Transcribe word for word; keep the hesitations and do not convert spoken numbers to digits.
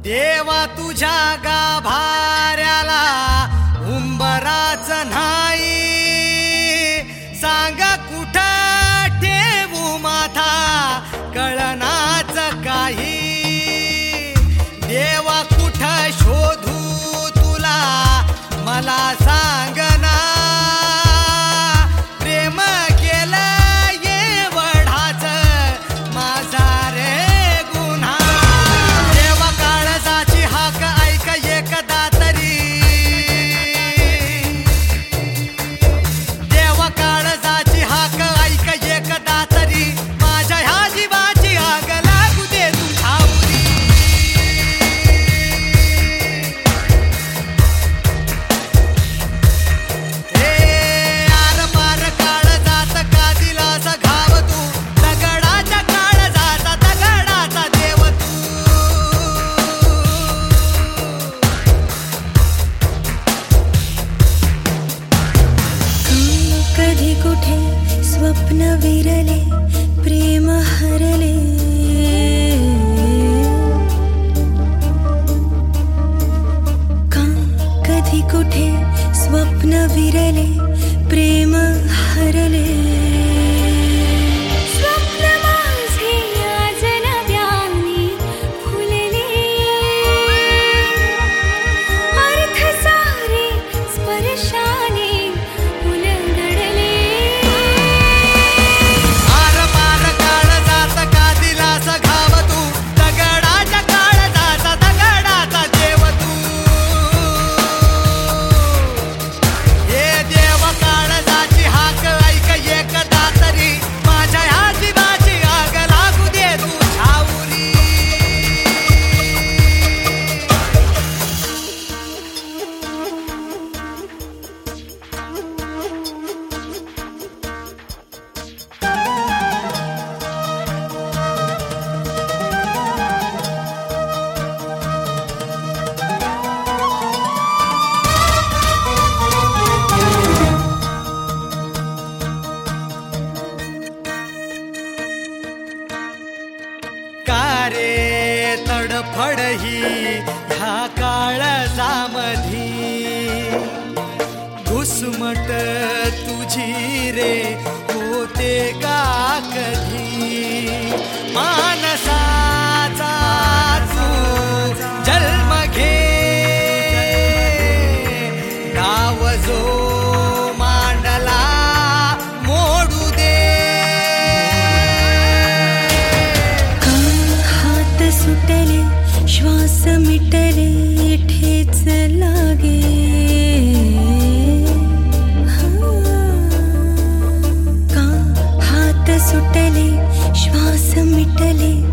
देवा तुझ्या गाभाऱ्याला उंबराच नाही, सांग कुठं ठेवू माथा कळनाच काही. देवा कुठं शोधू तुला मला सांगना, प्रेम केलं एवढाच माझा रे गुन्हा. देवा काळजाची हाक ऐक एकदा तरी, देवा काळजाची हाक ऐक एकदा तरी, माझ्या ह्या जीवाची आग लागू दे तुझ्या उरी. कधी कुठे स्वप्न विरले प्रेम हरले, का कधी कुठे स्वप्न विरले प्रेम हरले. स्वप्न माझे आज नव्याने फुलले, अर्थ सारे स्पर्शाने रे तडफड ही ह्या काळजामधी, घुसमट तुझी रे होते का कधी. मानसाचा तू जन्म घे, डाव जो मांडला मोडू दे. सुटले श्वास मिटले ठेच लागे, का हात सुटले श्वास मिटले